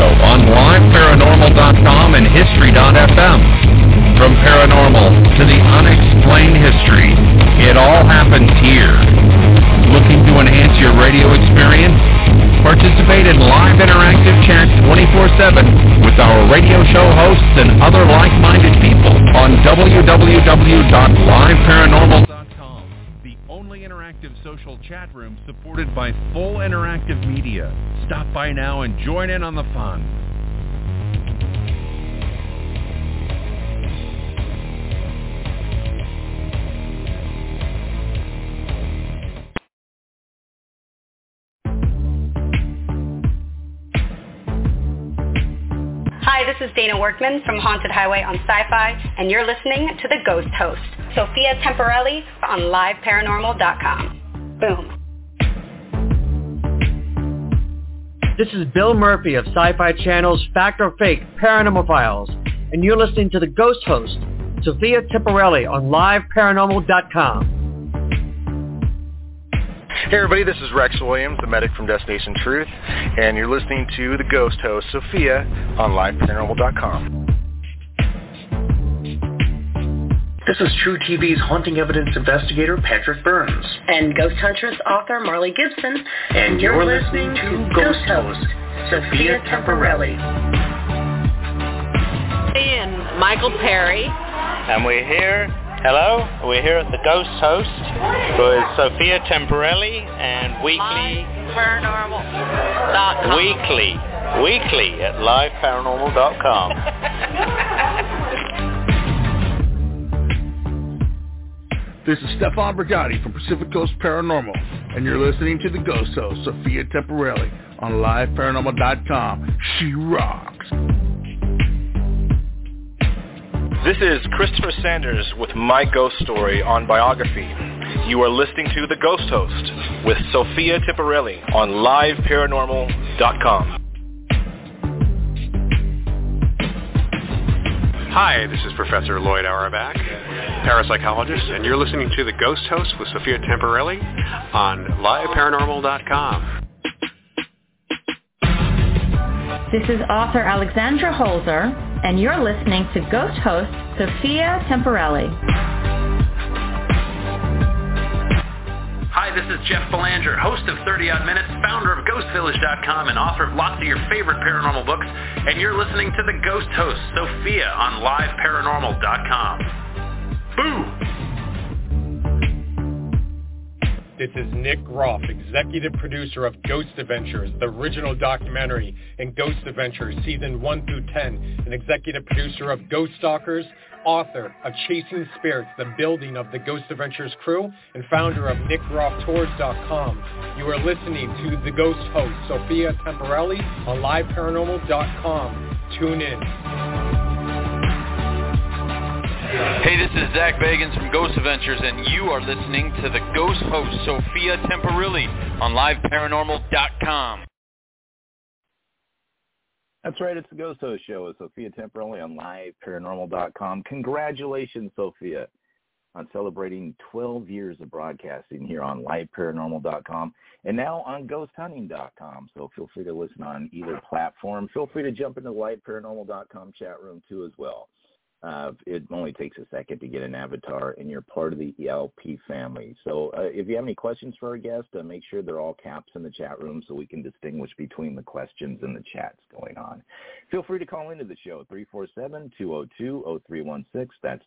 show on liveparanormal.com and history.fm. From paranormal to the unexplained history, it all happens here. Looking to enhance your radio experience? Participate in live interactive chat 24/7 with our radio show hosts and other like-minded people on www.liveparanormal.com, the only interactive social chat room supported by full interactive media. Stop by now and join in on the fun. Hi, this is Dana Workman from Haunted Highway on Sci-Fi, and you're listening to The Ghost Host, Sophia Temporelli on liveparanormal.com. Boom. This is Bill Murphy of Sci-Fi Channel's Fact or Fake Paranormal Files, and you're listening to The Ghost Host, Sophia Temporelli on liveparanormal.com. Hey everybody, this is Rex Williams, the medic from Destination Truth, and you're listening to The Ghost Host, Sophia, on liveparanormal.com. This is True TV's haunting evidence investigator, Patrick Burns. And Ghost Huntress author, Marley Gibson. And you're listening to Ghost Host, Sophia Temporelli. And Michael Perry. And we're here at the Ghost Host with Sophia Temporelli and weekly Paranormal.com. Weekly at liveparanormal.com. This is Stefan Brigatti from Pacific Coast Paranormal, and you're listening to The Ghost Host, Sophia Temporelli, on liveparanormal.com. She rocks. This is Christopher Sanders with My Ghost Story on Biography. You are listening to The Ghost Host with Sophia Temporelli on liveparanormal.com. Hi, this is Professor Lloyd Auerbach, parapsychologist, and you're listening to The Ghost Host with Sophia Temporelli on liveparanormal.com. This is author Alexandra Holzer, and you're listening to Ghost Host Sophia Temporelli. Hi, this is Jeff Belanger, host of 30 Odd Minutes, founder of GhostVillage.com, and author of lots of your favorite paranormal books, and you're listening to The Ghost Host, Sophia, on liveparanormal.com. Boo! This is Nick Groff, executive producer of Ghost Adventures, the original documentary, and Ghost Adventures Season 1 through 10, and executive producer of Ghost Stalkers, author of Chasing Spirits, the building of the Ghost Adventures crew, and founder of NickGroffTours.com. You are listening to The Ghost Host, Sophia Temporelli, on liveparanormal.com. Tune in. Hey, this is Zach Bagans from Ghost Adventures, and you are listening to the Ghost Host, Sophia Temporelli, on liveparanormal.com. That's right, it's the Ghost Host Show with Sophia Temporelli on liveparanormal.com. Congratulations, Sophia, on celebrating 12 years of broadcasting here on liveparanormal.com and now on ghosthunting.com. So feel free to listen on either platform. Feel free to jump into the liveparanormal.com chat room, too, as well. It only takes a second to get an avatar, and you're part of the ELP family. So if you have any questions for our guest, make sure they're all caps in the chat room so we can distinguish between the questions and the chats going on. Feel free to call into the show, 347-202-0316. That's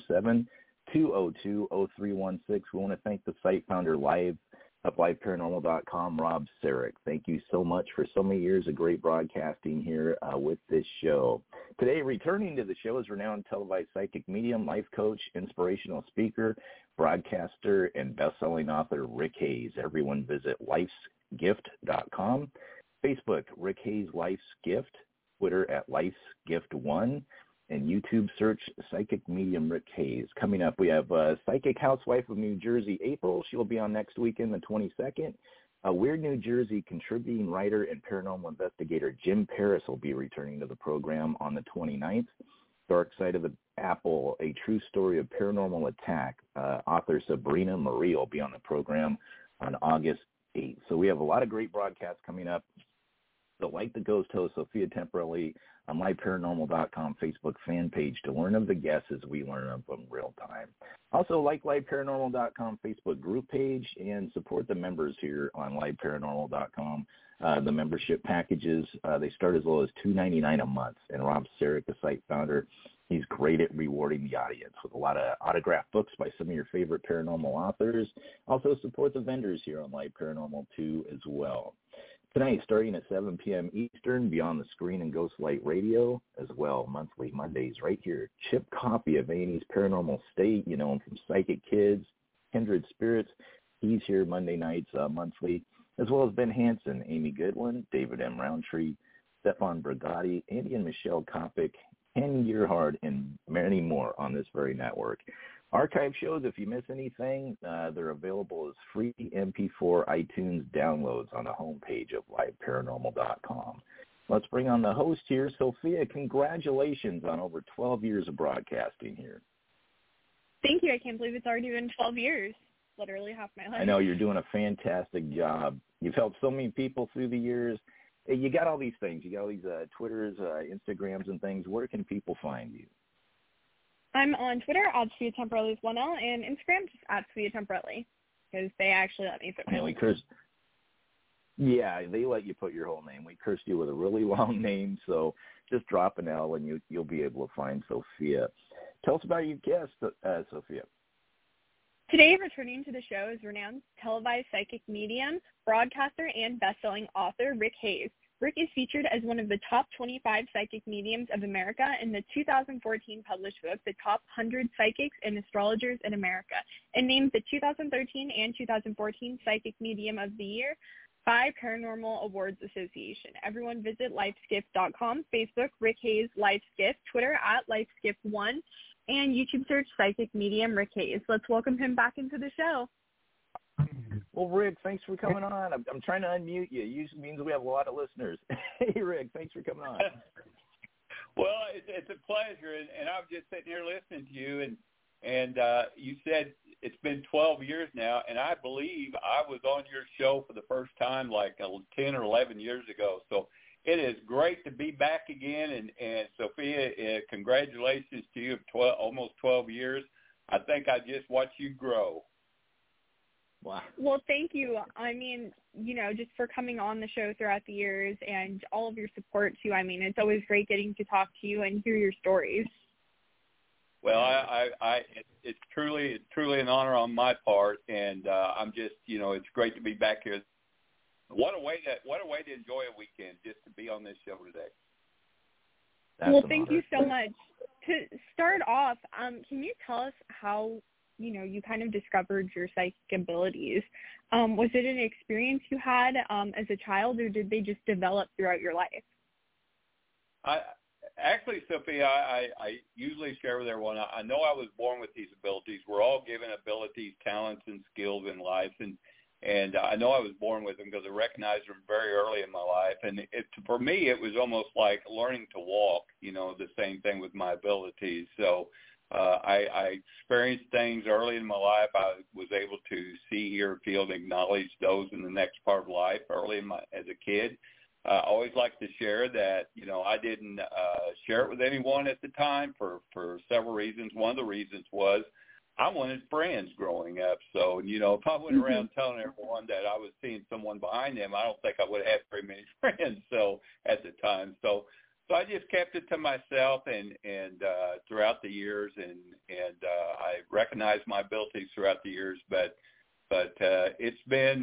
347-202-0316. We want to thank the site founder of liveparanormal.com, Rob Sarek. Thank you so much for so many years of great broadcasting here with this show. Today, returning to the show is renowned televised psychic medium, life coach, inspirational speaker, broadcaster, and best-selling author Rick Hayes. Everyone visit lifesgift.com, Facebook, Rick Hayes Life's Gift, Twitter at Life's Gift 1, and YouTube search Psychic Medium Rick Hayes. Coming up, we have Psychic Housewife of New Jersey, April. She'll be on next weekend, the 22nd. Weird New Jersey contributing writer and paranormal investigator Jim Paris will be returning to the program on the 29th. Dark Side of the Apple, A True Story of Paranormal Attack. Author Sabrina Marie will be on the program on August 8th. So we have a lot of great broadcasts coming up. So like the ghost host, Sophia Temporelli, on LiveParanormal.com Facebook fan page to learn of the guests as we learn of them real time. Also, like LiveParanormal.com Facebook group page and support the members here on LiveParanormal.com. The membership packages, they start as low as $2.99 a month. And Rob Sarek, the site founder, he's great at rewarding the audience with a lot of autographed books by some of your favorite paranormal authors. Also support the vendors here on Live Paranormal 2 as well. Tonight, starting at 7 p.m. Eastern, Beyond the Screen and Ghostlight Radio, as well, monthly Mondays right here. Chip Coffey of A&E's Paranormal State, you know him from Psychic Kids, Kindred Spirits. He's here Monday nights monthly, as well as Ben Hansen, Amy Goodwin, David M. Roundtree, Stefan Brigatti, Andy and Michelle Kopic, Ken Gearhard, and many more on this very network. Archive shows, if you miss anything, they're available as free MP4 iTunes downloads on the homepage of LiveParanormal.com. Let's bring on the host here. Sophia, congratulations on over 12 years of broadcasting here. Thank you. I can't believe it's already been 12 years, literally half my life. I know, you're doing a fantastic job. You've helped so many people through the years. You got all these things. You got all these Twitters, Instagrams, and things. Where can people find you? I'm on Twitter at Sophia Temporelli with 1L, and Instagram just at Sophia Temporelli, because they actually let me put my name. Yeah, they let you put your whole name. We cursed you with a really long name, so just drop an L and you'll be able to find Sophia. Tell us about your guest, Sophia. Today, returning to the show is renowned televised psychic medium, broadcaster, and best-selling author Rick Hayes. Rick is featured as one of the top 25 psychic mediums of America in the 2014 published book, The Top 100 Psychics and Astrologers in America, and named the 2013 and 2014 Psychic Medium of the Year by Paranormal Awards Association. Everyone visit LifeSkiff.com, Facebook, Rick Hayes LifeSkiff, Twitter at LifeSkiff1, and YouTube search Psychic Medium Rick Hayes. Let's welcome him back into the show. Well, Rick, thanks for coming on. I'm trying to unmute you. It usually means we have a lot of listeners. Hey, Rick, thanks for coming on. Well, it's a pleasure, and I'm just sitting here listening to you, and you said it's been 12 years now, and I believe I was on your show for the first time like 10 or 11 years ago. So it is great to be back again, and Sophia, congratulations to you of almost 12 years. I think I just watched you grow. Wow. Well, thank you. I mean, you know, just for coming on the show throughout the years and all of your support, too. I mean, it's always great getting to talk to you and hear your stories. Well, it's truly an honor on my part, and I'm just, you know, it's great to be back here. What a way to enjoy a weekend, just to be on this show today. Well, thank you so much. To start off, can you tell us how, you know, you kind of discovered your psychic abilities? Was it an experience you had as a child, or did they just develop throughout your life? Actually, Sophia, I usually share with everyone, I know I was born with these abilities. We're all given abilities, talents, and skills in life, and I know I was born with them because I recognized them very early in my life. And for me, it was almost like learning to walk, you know, the same thing with my abilities. So I experienced things early in my life. I was able to see, hear, feel, and acknowledge those in the next part of life early as a kid. I always like to share that, you know, I didn't share it with anyone at the time for several reasons. One of the reasons was I wanted friends growing up. So, you know, if I went around telling everyone that I was seeing someone behind them, I don't think I would have had very many friends at the time. So I just kept it to myself and throughout the years, and I recognized my abilities throughout the years. But it's been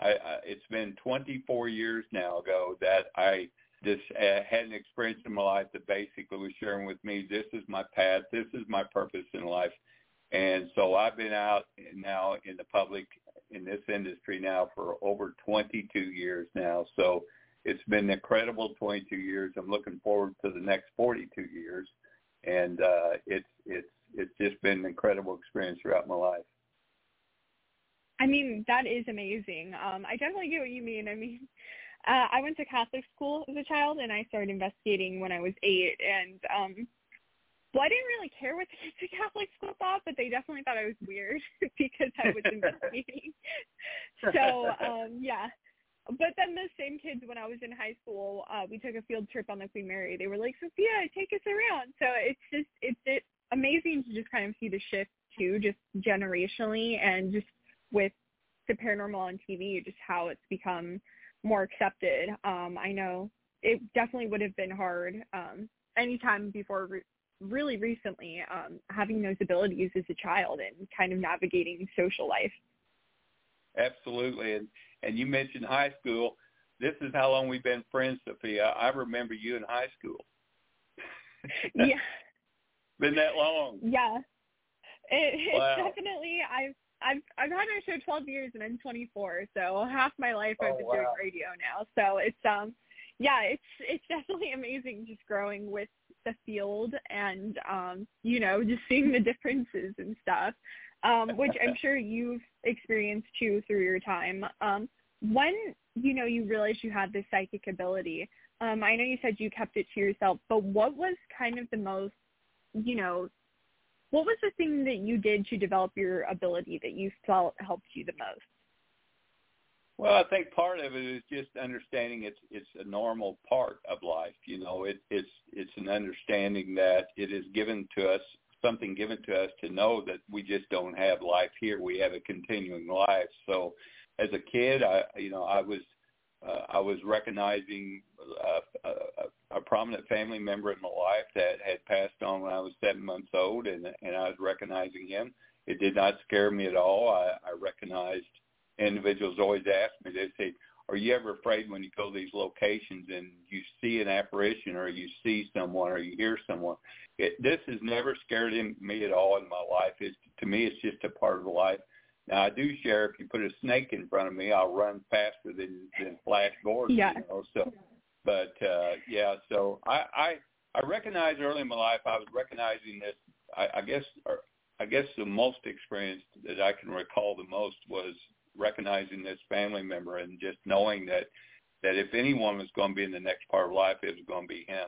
24 years now ago that I just had an experience in my life that basically was sharing with me, this is my path, this is my purpose in life. And so I've been out now in the public in this industry now for over 22 years now. So it's been an incredible 22 years. I'm looking forward to the next 42 years. And it's just been an incredible experience throughout my life. I mean, that is amazing. I definitely get what you mean. I mean, I went to Catholic school as a child, and I started investigating when I was 8. And, well, I didn't really care what the kids at Catholic school thought, but they definitely thought I was weird because I was investigating. So, yeah. But then the same kids, when I was in high school, we took a field trip on the Queen Mary. They were like, Sophia, take us around. So it's amazing to just kind of see the shift too, just generationally, and just with the paranormal on TV, just how it's become more accepted. I know it definitely would have been hard anytime before really recently, having those abilities as a child and kind of navigating social life. Absolutely. And you mentioned high school. This is how long we've been friends, Sophia. I remember you in high school. Yeah. Been that long. Yeah. It's wow. Definitely, I've had my show 12 years and I'm 24, so half my life I've been doing radio now. So it's it's definitely amazing just growing with the field and just seeing the differences and stuff, which I'm sure you've experienced too through your time. When you realized you had this psychic ability, I know you said you kept it to yourself, but what was kind of the most, what was the thing that you did to develop your ability that you felt helped you the most? Well, I think part of it is just understanding it's a normal part of life. It's an understanding that it is given to us, something given to us to know that we just don't have life here. We have a continuing life. So, as a kid, I was recognizing a prominent family member in my life that had passed on when I was 7 months old, and I was recognizing him. It did not scare me at all. I recognized. Individuals always ask me, they say, are you ever afraid when you go to these locations and you see an apparition or you see someone or you hear someone? This has never scared me at all in my life. To me, it's just a part of life. Now, I do share, if you put a snake in front of me, I'll run faster than Flash Gordon. Yeah. So, but, so I recognized early in my life, I was recognizing this, I guess the most experience that I can recall the most was recognizing this family member and just knowing that if anyone was going to be in the next part of life, it was going to be him.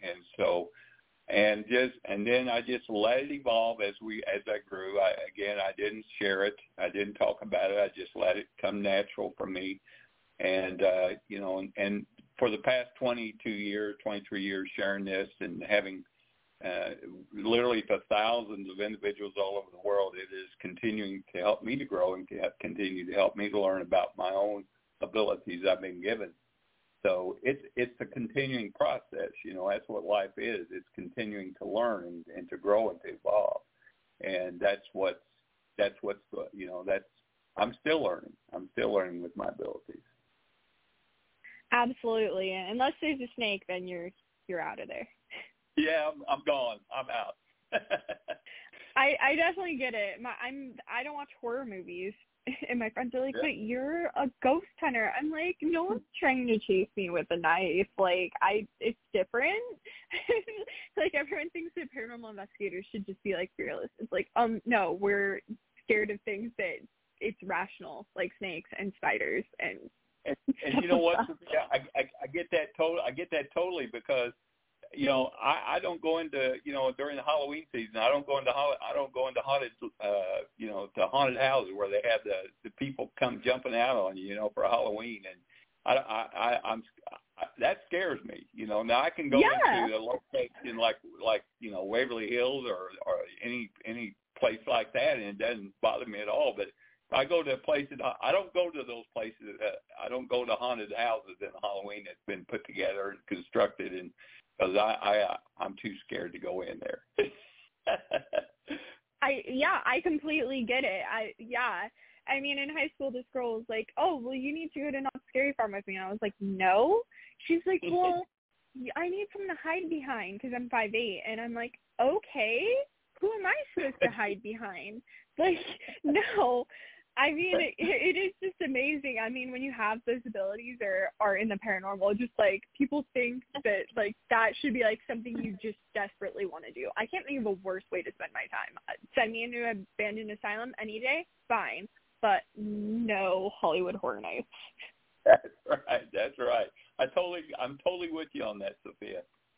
And then I just let it evolve as I grew. I didn't share it. I didn't talk about it. I just let it come natural for me. And, and for the past 23 years sharing this and having literally to thousands of individuals all over the world, it is continuing to help me to grow and to continue to help me to learn about my own abilities I've been given. So it's a continuing process. That's what life is. It's continuing to learn and to grow and to evolve. And I'm still learning. I'm still learning with my abilities. Absolutely. Unless there's a snake, then you're out of there. Yeah, I'm gone. I'm out. I definitely get it. I don't watch horror movies, and my friends are like, "But you're a ghost hunter." I'm like, "No one's trying to chase me with a knife. It's different." Like everyone thinks that paranormal investigators should just be fearless. It's like, no, we're scared of things that it's rational, like snakes and spiders and you know what? Yeah, I get that totally because. I don't go into, during the Halloween season, I don't go into haunted, to haunted houses where they have the people come jumping out on you, for Halloween. And I'm that scares me, Now I can go into a location like Waverly Hills or any place like that, and it doesn't bother me at all. But if I go to places, I don't go to those places. I don't go to haunted houses in Halloween that's been put together and constructed and. Because I'm too scared to go in there. I completely get it. I mean, in high school, this girl was like, "Oh, well, you need to go to Not Scary Farm with me." And I was like, "No." She's like, "Well, I need something to hide behind because I'm 5'8". And I'm like, "Okay, who am I supposed to hide behind?" No. I mean, it is just amazing. I mean, when you have those abilities or are in the paranormal, just people think that that should be something you just desperately want to do. I can't think of a worse way to spend my time. Send me into an abandoned asylum any day, fine, but no Hollywood Horror Nights. That's right. I'm totally with you on that, Sophia.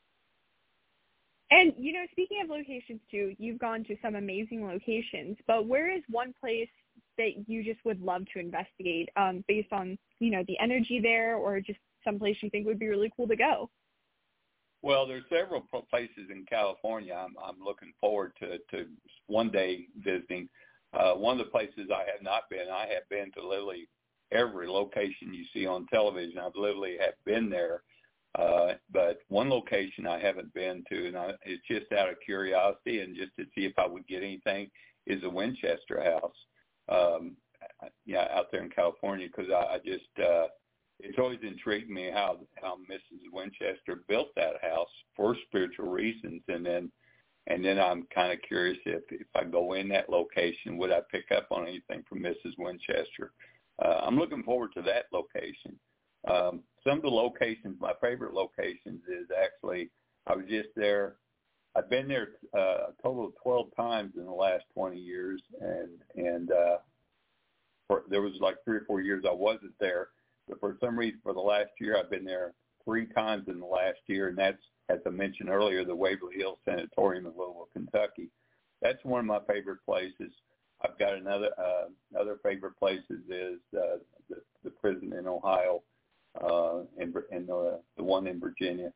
And, speaking of locations too, you've gone to some amazing locations, but where is one place that you just would love to investigate based on, the energy there, or just someplace you think would be really cool to go? Well, there's several places in California I'm looking forward to one day visiting. One of the places I have not been, I have been to literally every location you see on television. I've literally have been there. But one location I haven't been to, and it's just out of curiosity and just to see if I would get anything, is the Winchester House, out there in California, because I just it's always intrigued me how Mrs. Winchester built that house for spiritual reasons, and then I'm kind of curious if I go in that location, would I pick up on anything from Mrs. Winchester? I'm looking forward to that location. Some of the locations, my favorite locations is actually, I was just there. I've been there a total of 12 times in the last 20 years, and there was like 3 or 4 years I wasn't there. But for some reason, for the last year, I've been there 3 times in the last year, and that's, as I mentioned earlier, the Waverly Hills Sanatorium in Louisville, Kentucky. That's one of my favorite places. I've got other favorite places is the prison in Ohio, and the one in Virginia.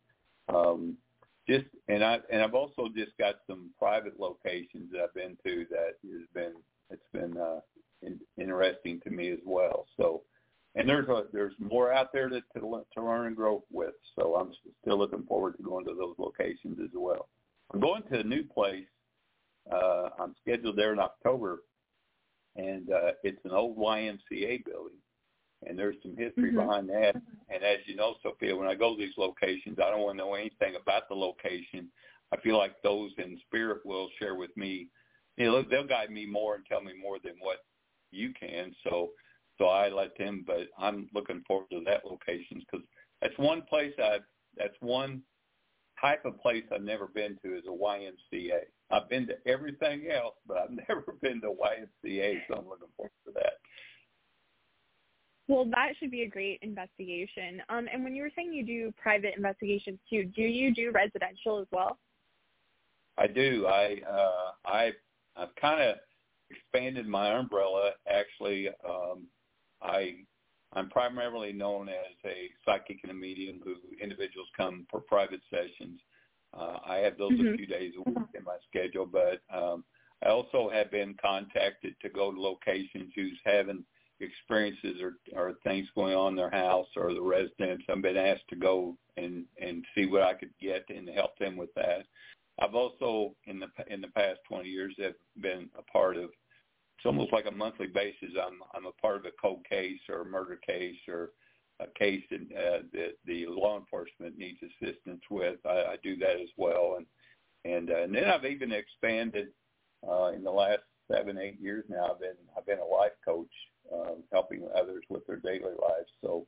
I've also just got some private locations that I've been to that it's been interesting to me as well. So, and there's more out there to learn and grow with. So I'm still looking forward to going to those locations as well. I'm going to a new place. I'm scheduled there in October, and it's an old YMCA building. And there's some history behind that. And as you know, Sophia, when I go to these locations, I don't want to know anything about the location. I feel like those in spirit will share with me. They'll guide me more and tell me more than what you can. So I let them. But I'm looking forward to that location because that's one place that's one type of place I've never been to is a YMCA. I've been to everything else, but I've never been to YMCA. So I'm looking forward to that. Well, that should be a great investigation. And when you were saying you do private investigations too, do you do residential as well? I do. I've kind of expanded my umbrella. Actually, I'm primarily known as a psychic and a medium who individuals come for private sessions. I have those a few days a week in my schedule, but I also have been contacted to go to locations who's having experiences or things going on in their house or the residents. I've been asked to go and see what I could get and help them with that. I've also in the past 20 years have been a part of, it's almost like a monthly basis. I'm a part of a cold case or a murder case or a case that the law enforcement needs assistance with. I do that as well, and then I've even expanded in the last 7-8 years now. I've been a life coach, helping others with their daily lives. So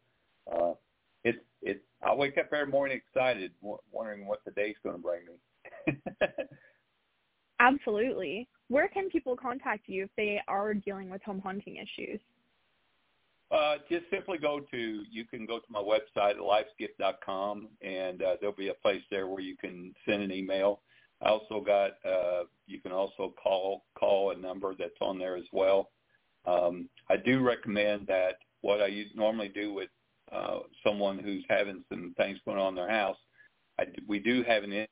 I wake up every morning excited, wondering what the day's going to bring me. Absolutely. Where can people contact you if they are dealing with home haunting issues? Just simply you can go to my website at lifeskift.com, and there'll be a place there where you can send an email. I also got, you can also call a number that's on there as well. I do recommend that what I normally do with someone who's having some things going on in their house, we do have an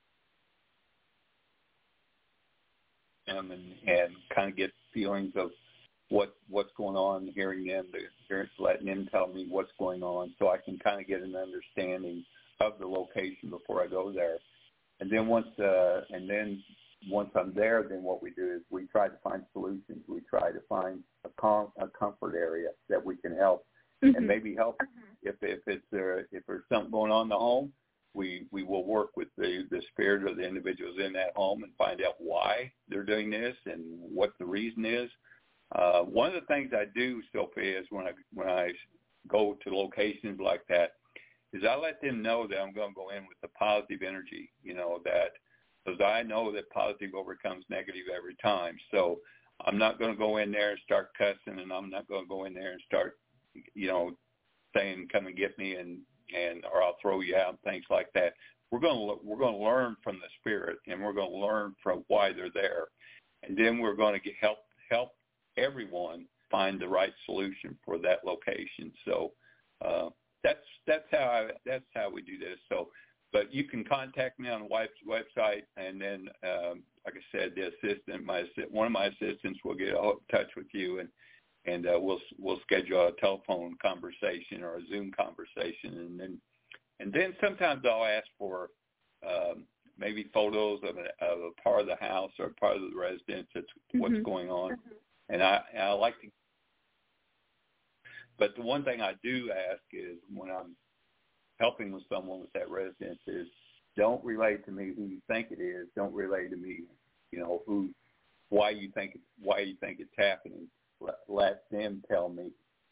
and kind of get feelings of what's going on, hearing them, letting them tell me what's going on, so I can kind of get an understanding of the location before I go there. And then once I'm there, then what we do is we try to find solutions. We try to find a comfort area that we can help, and maybe help if there's something going on in the home. We will work with the spirit of the individuals in that home and find out why they're doing this and what the reason is. One of the things I do, Sophia, is when I go to locations like that, is I let them know that I'm going to go in with the positive energy, that because I know that positive overcomes negative every time. So I'm not going to go in there and start cussing, and I'm not going to go in there and start, saying, come and get me or I'll throw you out, things like that. We're going to learn from the spirit, and we're going to learn from why they're there, and then we're going to help everyone find the right solution for that location. So that's how we do this. So, but you can contact me on the website, and then like I said, the assistant, one of my assistants will get in touch with you, and we'll schedule a telephone conversation or a Zoom conversation, and then sometimes I'll ask for maybe photos of a part of the house or part of the residence. That's what's going on, and I like to. But the one thing I do ask is when I'm helping with someone with that residence is don't relay to me who you think it is. Don't relay to me, why you think it's happening. Let them tell me.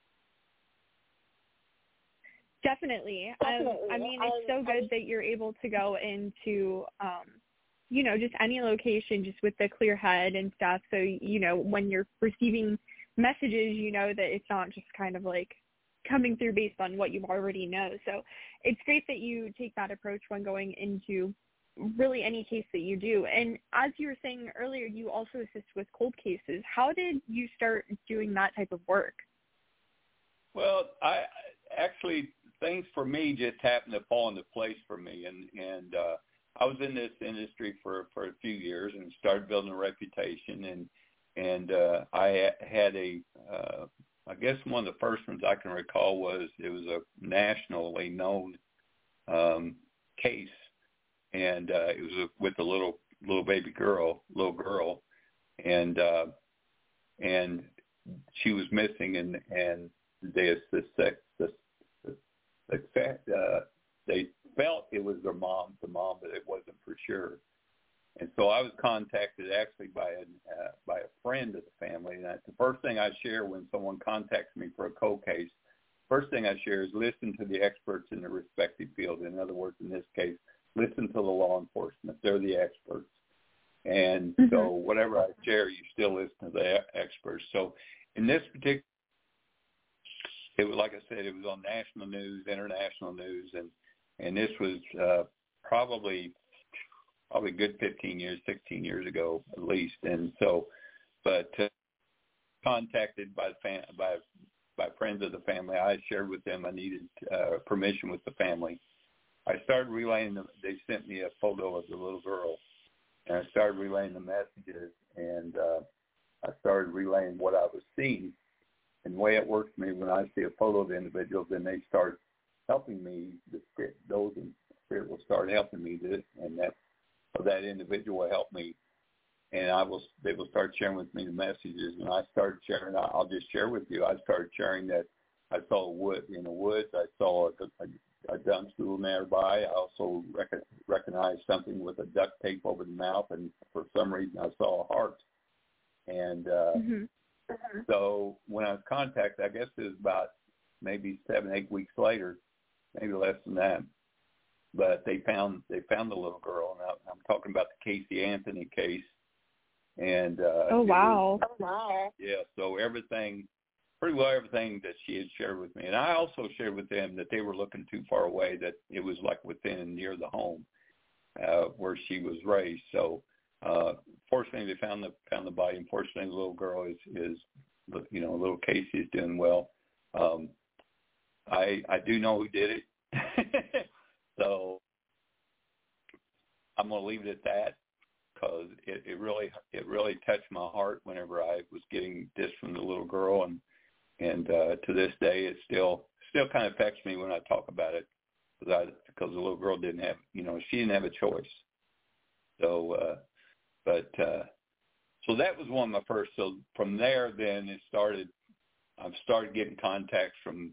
Definitely. I mean, it's so good that you're able to go into, just any location just with a clear head and stuff. So, when you're receiving messages, that it's not just kind of like coming through based on what you already know. So it's great that you take that approach when going into really any case that you do. And as you were saying earlier, you also assist with cold cases. How did you start doing that type of work? Well, things for me just happened to fall into place for me. And I was in this industry for a few years and started building a reputation. And I had I guess one of the first ones I can recall was it was a nationally known case, and it was with a little girl, and she was missing, and they felt it was the mom, but it wasn't for sure. And so I was contacted actually by a friend of the family. And the first thing I share when someone contacts me for a cold case, first thing I share is listen to the experts in the respective field. In other words, in this case, listen to the law enforcement. They're the experts. And so whatever I share, you still listen to the experts. So in this particular, it was, like I said, it was on national news, international news, and this was probably a good 15 years, 16 years ago at least. And so, but contacted by friends of the family, I shared with them I needed permission with the family. I started relaying them. They sent me a photo of the little girl, and I started relaying the messages, and I started relaying what I was seeing. And the way it works for me, when I see a photo of the individual, then they start helping me. Those in spirit will start helping me, and that individual will help me, and they will start sharing with me the messages. And I started sharing. I'll just share with you. I started sharing that I saw in the woods. I saw a dump stool nearby. I also recognized something with a duct tape over the mouth, and for some reason I saw a heart. And so when I was contacted, I guess it was about maybe 7-8 weeks later, maybe less than that. But they found the little girl, and I'm talking about the Casey Anthony case. And wow! Yeah, so pretty well everything that she had shared with me, and I also shared with them that they were looking too far away, that it was like within and near the home where she was raised. So fortunately, they found the body. And fortunately, the little girl is little Casey is doing well. I do know who did it. So I'm going to leave it at that, because it really touched my heart whenever I was getting this from the little girl, and to this day it still kind of affects me when I talk about it, because the little girl didn't have she didn't have a choice. So so that was one of my first. So from there, then I've started getting contacts from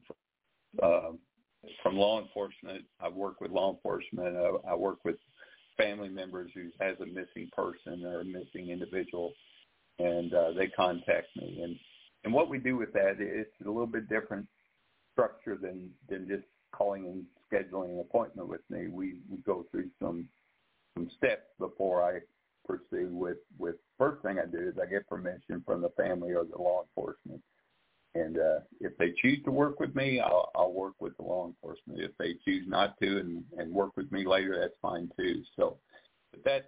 law enforcement. I've worked with law enforcement. I work with family members who has a missing person or a missing individual, and they contact me. And what we do with that, it's a little bit different structure than just calling and scheduling an appointment with me. We go through some steps before I pursue with first thing I do is I get permission from the family or the law enforcement. And if they choose to work with me, I'll work with the law enforcement. If they choose not to and work with me later, that's fine too. So, but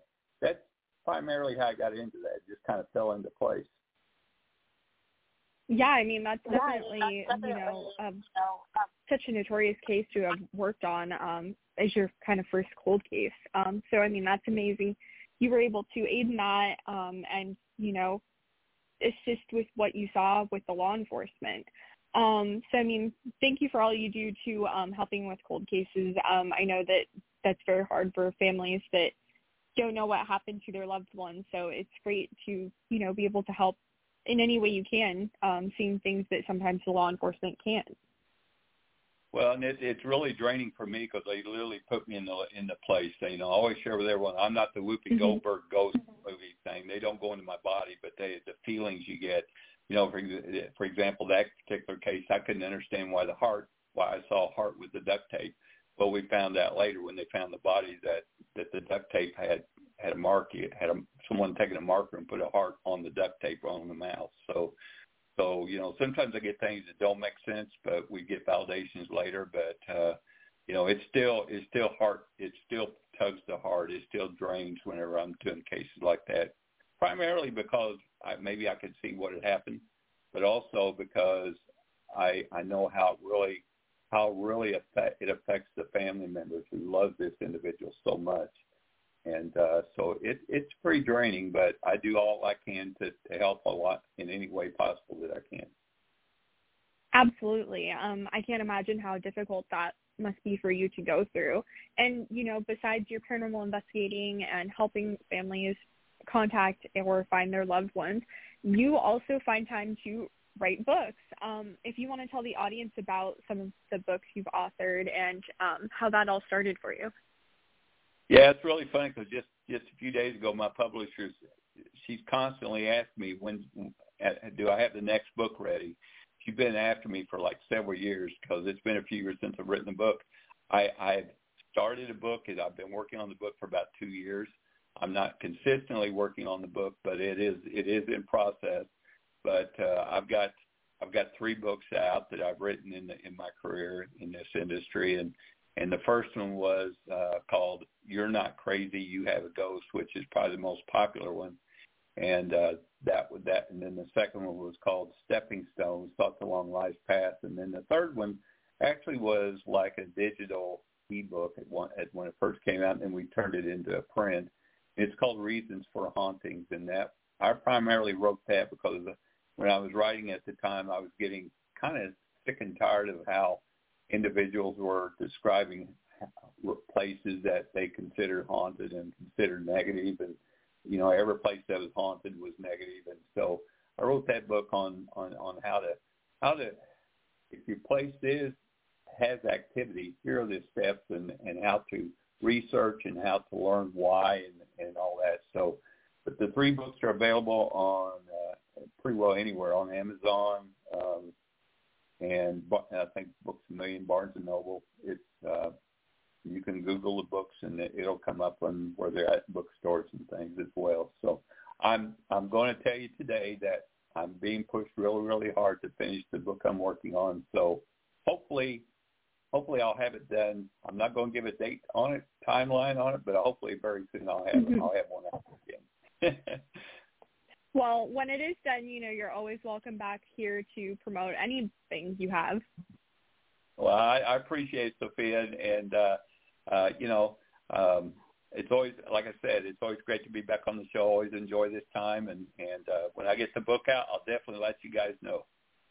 that's primarily how I got into that. It just kind of fell into place. Yeah, I mean, that's definitely, such a notorious case to have worked on as your kind of first cold case. So, I mean, that's amazing. You were able to aid in that and, assist with what you saw with the law enforcement. So, I mean, thank you for all you do to helping with cold cases. I know that that's very hard for families that don't know what happened to their loved ones. So it's great to, be able to help in any way you can, seeing things that sometimes the law enforcement can't. Well, and it's really draining for me because they literally put me in the place. I always share with everyone, I'm not the Whoopi Goldberg ghost movie thing. They don't go into my body, but the feelings you get. For example, that particular case, I couldn't understand why I saw a heart with the duct tape. Well, we found out later when they found the body that the duct tape had a mark. It had someone taken a marker and put a heart on the duct tape on the mouth. So sometimes I get things that don't make sense, but we get validations later. But it's still hard. It still tugs the heart. It still drains whenever I'm doing cases like that. Primarily because maybe I could see what had happened, but also because I know how it affects the family members who love this individual so much. And so it's pretty draining, but I do all I can to help a lot in any way possible that I can. Absolutely. I can't imagine how difficult that must be for you to go through. And, besides your paranormal investigating and helping families contact or find their loved ones, you also find time to write books. If you want to tell the audience about some of the books you've authored and how that all started for you. Yeah, it's really funny because just a few days ago, my publisher, she's constantly asked me, when do I have the next book ready? She's been after me for like several years because it's been a few years since I've written a book. I started a book and I've been working on the book for about 2 years. I'm not consistently working on the book, but it is in process. But I've got 3 books out that I've written in my career in this industry, and the first one was called "You're Not Crazy, You Have a Ghost," which is probably the most popular one, and and then the second one was called "Stepping Stones: Thoughts Along Life's Path," and then the third one actually was like a digital ebook when it first came out, and we turned it into a print. It's called Reasons for Hauntings, and that I primarily wrote that because when I was writing at the time, I was getting kind of sick and tired of how individuals were describing places that they considered haunted and considered negative, and every place that was haunted was negative. And so I wrote that book on how to if your place has activity, here are the steps and how to research and how to learn why and all that. So, but the 3 books are available on pretty well anywhere, on Amazon, and I think Books A Million, Barnes & Noble. It's you can Google the books and it'll come up on where they're at bookstores and things as well. So I'm going to tell you today that I'm being pushed really, really hard to finish the book I'm working on. So hopefully I'll have it done. I'm not going to give a date on it, timeline on it, but hopefully very soon I'll have one out again. Well, when it is done, you're always welcome back here to promote anything you have. Well, I appreciate it, Sophia, and it's always, like I said, it's always great to be back on the show. Always enjoy this time, and when I get the book out, I'll definitely let you guys know.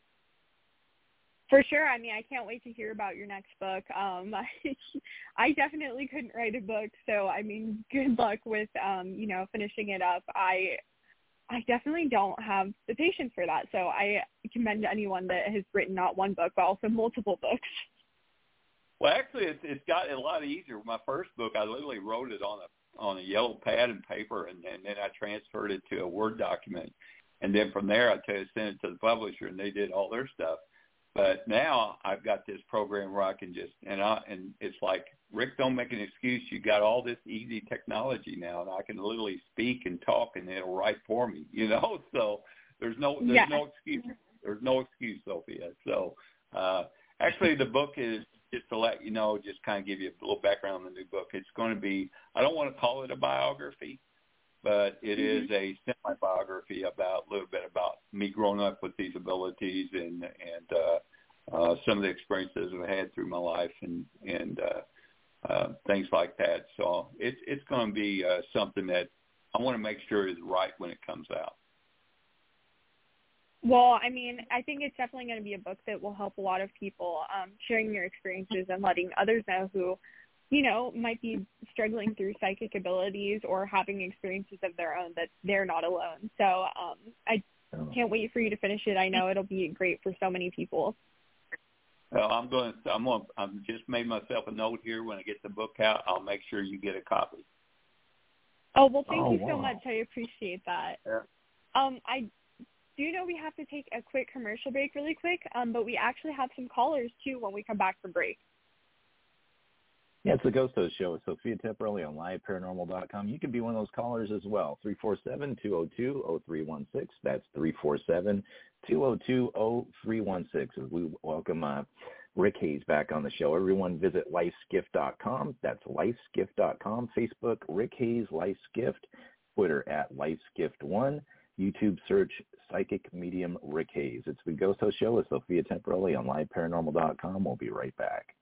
For sure. I mean, I can't wait to hear about your next book. I definitely couldn't write a book, so I mean, good luck with finishing it up. I definitely don't have the patience for that, so I commend anyone that has written not one book but also multiple books. Well, actually, it's gotten a lot easier. My first book, I literally wrote it on a yellow pad and paper, and then I transferred it to a Word document, and then from there I sent it to the publisher, and they did all their stuff. But now I've got this program where I can just and it's like, Rick, don't make an excuse. You got all this easy technology now, and I can literally speak and talk, and it'll write for me. So there's no excuse. There's no excuse, Sophia. So actually, the book is, just to let you know, just kind of give you a little background on the new book. It's going to be, I don't want to call it a biography, but it is a semi-biography about a little bit about me growing up with these abilities and some of the experiences I've had through my life and things like that. So it's going to be something that I want to make sure is right when it comes out. Well, I mean, I think it's definitely going to be a book that will help a lot of people, sharing your experiences and letting others know who, you know, might be struggling through psychic abilities or having experiences of their own, that they're not alone. So I can't wait for you to finish it. I know it'll be great for so many people. Well, I'm just made myself a note here. When I get the book out, I'll make sure you get a copy. Oh, well, thank you so much. I appreciate that. Yeah. I do know we have to take a quick commercial break really quick, but we actually have some callers, too, when we come back from break. Yeah, it's the Ghost Host Show with Sophia Temperelli on liveparanormal.com. You can be one of those callers as well, 347-202-0316. That's 347-202-0316. We welcome Rick Hayes back on the show. Everyone visit lifesgift.com. That's lifesgift.com. Facebook, Rick Hayes Life's Gift. Twitter @Life'sGift1. YouTube search Psychic Medium Rick Hayes. It's the Ghost Host Show with Sophia Temperelli on liveparanormal.com. We'll be right back.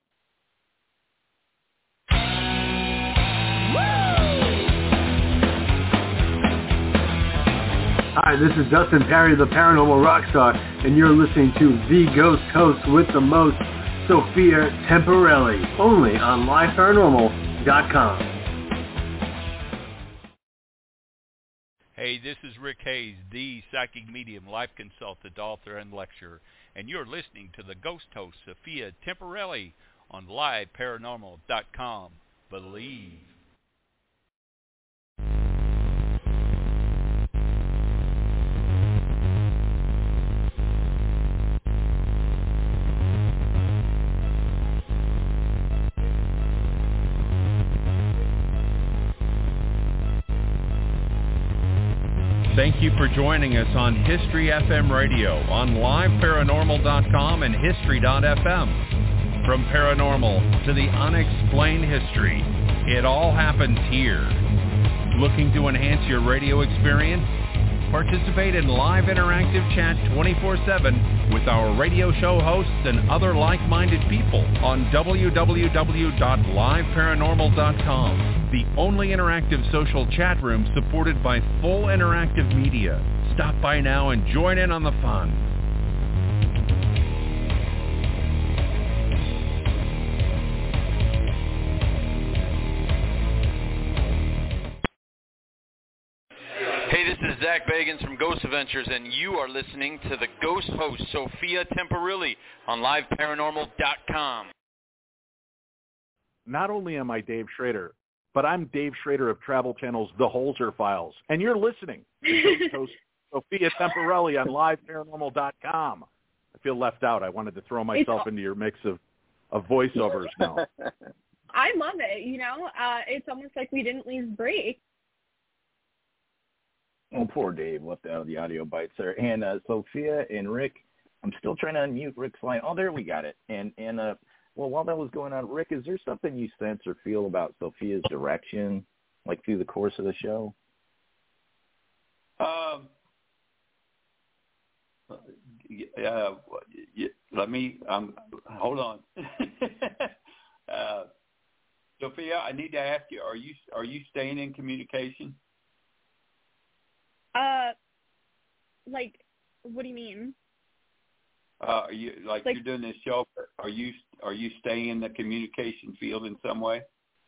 Hi, this is Dustin Perry, the Paranormal Rockstar, and you're listening to The Ghost Host with the most, Sophia Temperelli, only on liveparanormal.com. Hey, this is Rick Hayes, the psychic medium, life consultant, author, and lecturer, and you're listening to the Ghost Host, Sophia Temperelli, on liveparanormal.com. Believe. Thank you for joining us on History FM Radio on liveparanormal.com and history.fm. From paranormal to the unexplained history, it all happens here. Looking to enhance your radio experience? Participate in live interactive chat 24/7 with our radio show hosts and other like-minded people on www.liveparanormal.com, the only interactive social chat room supported by full interactive media. Stop by now and join in on the fun. Hey, this is Zach Bagans from Ghost Adventures, and you are listening to the Ghost Host, Sophia Temperelli, on liveparanormal.com. Not only am I Dave Schrader, but I'm Dave Schrader of Travel Channel's The Holzer Files, and you're listening to Ghost Host, Sophia Temperelli, on liveparanormal.com. I feel left out. I wanted to throw myself into your mix of voiceovers now. I love it. You know, it's almost like we didn't leave break. Oh, poor Dave left out of the audio bites there. And Sophia and Rick, I'm still trying to unmute Rick's line. Oh, there we got it. And well, while that was going on, Rick, is there something you sense or feel about Sophia's direction, like through the course of the show? Let me hold on. Sophia, I need to ask you: Are you staying in communication? Like, what do you mean? You're doing this show? Are you staying in the communication field in some way?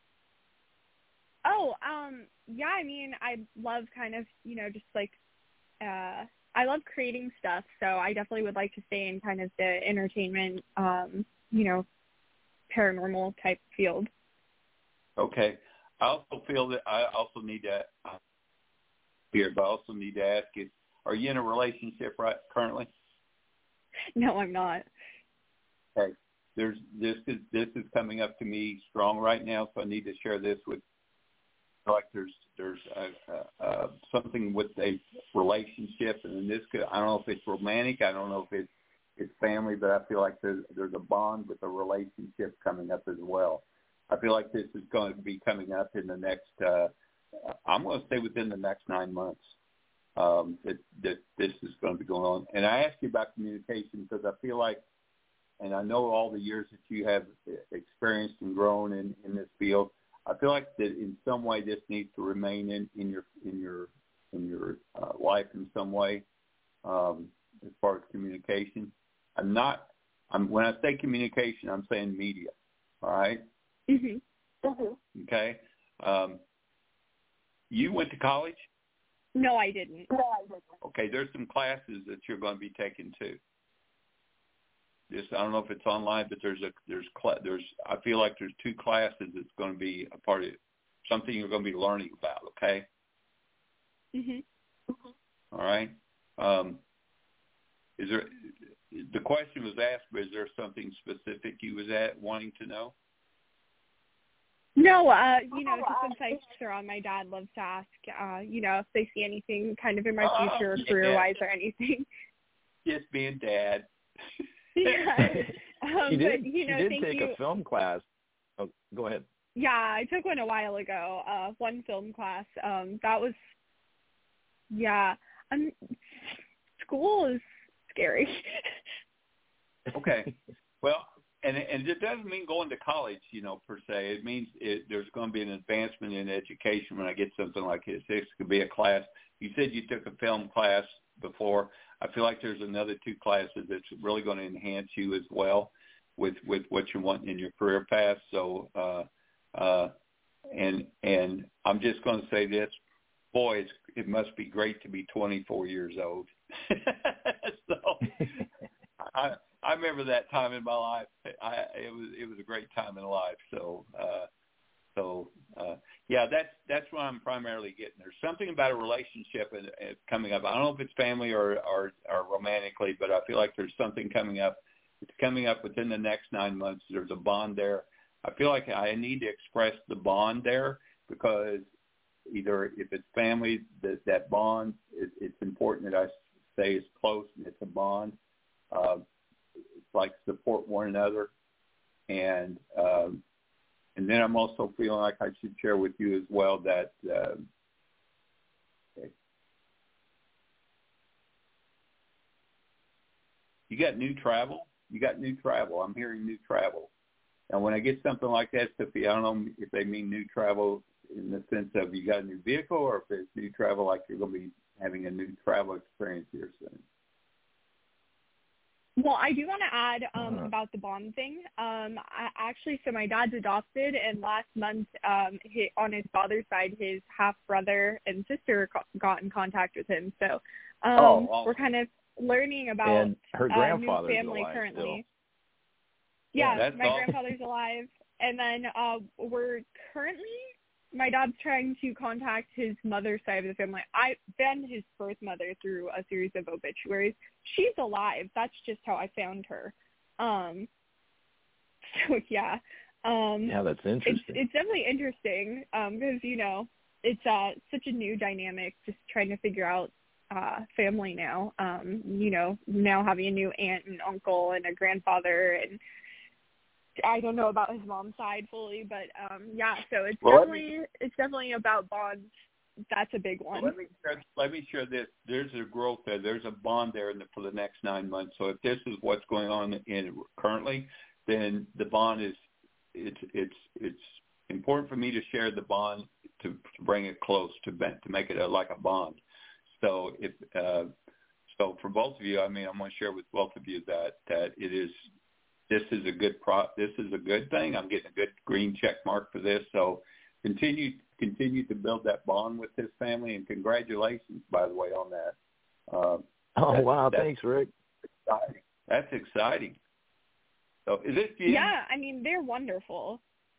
Oh, yeah. I mean, I love kind of, you know, just like, I love creating stuff. So I definitely would like to stay in kind of the entertainment, you know, paranormal type field. Okay. I also feel that I also need to. But I also need to ask you, are you in a relationship currently? No, I'm not. Okay. This is coming up to me strong right now, so I need to share this with. Like there's something with a relationship, and this could, I don't know if it's romantic, I don't know if it's family, but I feel like there's a bond with a relationship coming up as well. I feel like this is going to be coming up in the next I'm going to say within the next 9 months that this is going to be going on. And I asked you about communication because I feel like, and I know all the years that you have experienced and grown in this field, I feel like that in some way this needs to remain in your life in some way as far as communication. When I say communication, I'm saying media. All right. Mm-hmm. Mm-hmm. Okay. You went to college? No, I didn't. Okay, there's some classes that you're going to be taking too. I don't know if it's online, but I feel like there's 2 classes that's going to be a part of it, something you're going to be learning about. Okay. Mhm. All right. Is there? The question was asked, but is there something specific you was wanting to know? No, just since I throw on, my dad loves to ask, if they see anything kind of in my future, career-wise or anything. Just being dad. Yeah. She did thank take you. a film class. Oh, go ahead. Yeah, I took one a while ago, one film class. That was, school is scary. Okay. Well, and it doesn't mean going to college, per se. It means there's going to be an advancement in education when I get something like this. This could be a class. You said you took a film class before. I feel like there's another 2 classes that's really going to enhance you as well with what you want in your career path. So, and I'm just going to say this, boy, it must be great to be 24 years old. So I remember that time in my life. It was a great time in life. So that's what I'm primarily getting. There's something about a relationship coming up. I don't know if it's family or romantically, but I feel like there's something coming up. It's coming up within the next 9 months. There's a bond there. I feel like I need to express the bond there because either if it's family, that bond, it's important that I stay as close and it's a bond. It's like support one another. And then I'm also feeling like I should share with you as well that you got new travel. I'm hearing new travel. And when I get something like that, Sophia, I don't know if they mean new travel in the sense of you got a new vehicle or if it's new travel like you're going to be having a new travel experience here soon. Well, I do want to add about the bond thing. So my dad's adopted, and last month, on his father's side, his half-brother and sister got in contact with him. So awesome. We're kind of learning about and her grandfather's new family alive currently. Still. Yeah, my awesome. grandfather's alive. And then my dad's trying to contact his mother's side of the family. I found his birth mother through a series of obituaries. She's alive. That's just how I found her. Yeah, that's interesting. It's definitely interesting because, it's such a new dynamic just trying to figure out family now. Now having a new aunt and uncle and a grandfather, and I don't know about his mom's side fully, but so it's definitely about bonds. That's a big one. Let me share this. There's a growth there. There's a bond there for the next 9 months. So if this is what's going on currently, then the bond is it's important for me to share the bond to bring it close to make it like a bond. So so for both of you, I mean, I'm going to share with both of you that it is. This is a good thing. I'm getting a good green check mark for this. So continue to build that bond with this family, and congratulations, by the way, on that. Thanks, Rick. That's exciting. So is this Jen? Yeah, I mean, they're wonderful.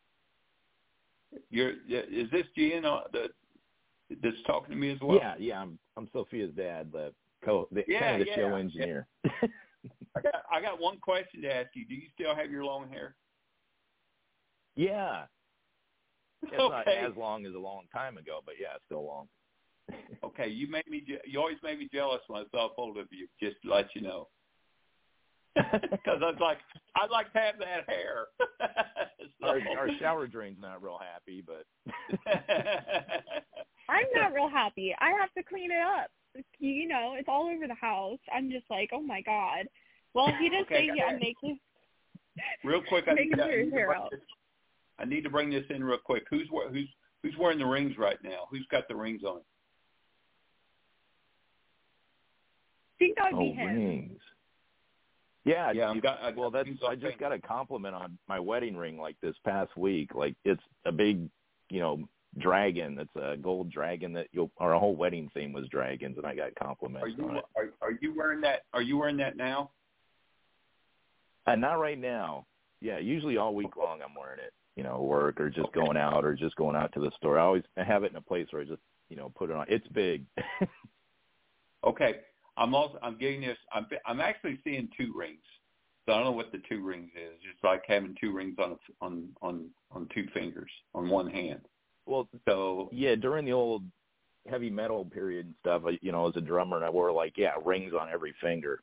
Is this Jen that's talking to me as well? Yeah. I'm Sophia's dad, the show engineer. I got one question to ask you. Do you still have your long hair? Yeah. It's not as long as a long time ago, but yeah, it's still long. Okay, you always made me jealous when I saw a photo of you, just to let you know. Because I was like, I'd like to have that hair. So, our shower drain's not real happy, but I'm not real happy. I have to clean it up. You know, it's all over the house. I'm just like, oh my God. Well, he does say make his real quick. I need to bring this in real quick. Who's wearing the rings right now? Who's got the rings on? I think that would be him. Rings. Yeah. I just got a compliment on my wedding ring like this past week. Like it's a big, dragon. It's a gold dragon our whole wedding theme was dragons, and I got compliments on it. Are you wearing that? Are you wearing that now? Not right now. Yeah, usually all week long I'm wearing it. Work or just going out or just going out to the store. I have it in a place where I just put it on. It's big. Okay. I'm getting this. I'm actually seeing two rings. So I don't know what the two rings is. It's like having two rings on two fingers on one hand. Well, so yeah, during the old heavy metal period and stuff, as a drummer, and I wore rings on every finger.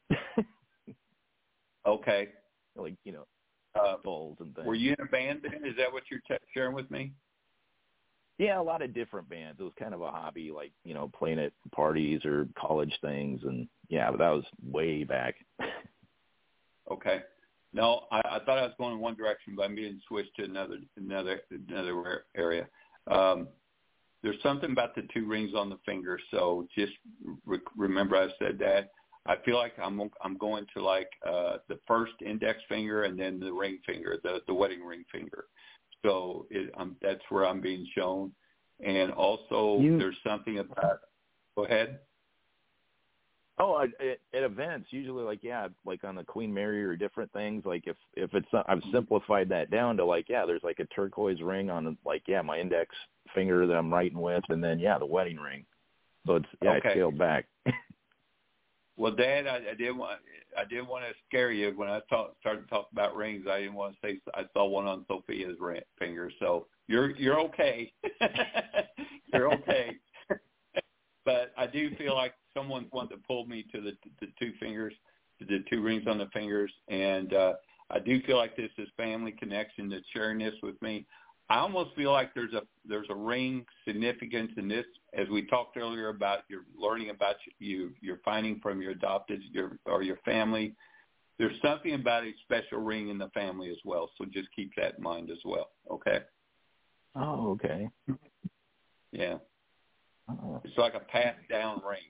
Okay. Like bowls and things. Were you in a band then? Is that what you're sharing with me? Yeah, a lot of different bands. It was kind of a hobby, like, playing at parties or college things. And, but that was way back. Okay. No, I thought I was going in one direction, but I'm being switched to another area. There's something about the two rings on the finger, so just remember I said that. I feel like I'm going to the first index finger and then the ring finger, the wedding ring finger. So that's where I'm being shown. And also there's something about – go ahead. Oh, at events, usually like on the Queen Mary or different things, like if it's – I've simplified that down to there's a turquoise ring on my index finger that I'm writing with, and then, the wedding ring. So it's I scaled back. Well, Dad, I didn't want to scare you when I started to talk about rings. I didn't want to say I saw one on Sophia's finger. So you're okay. You're okay. But I do feel like someone's wanting to pull me to the two fingers, to the two rings on the fingers, and I do feel like this is family connection that's sharing this with me. I almost feel like there's a ring significance in this, as we talked earlier about you're learning about you're finding from your adopted your family. There's something about a special ring in the family as well, so just keep that in mind as well. Okay. Oh, okay. Yeah. Oh. It's like a passed down ring.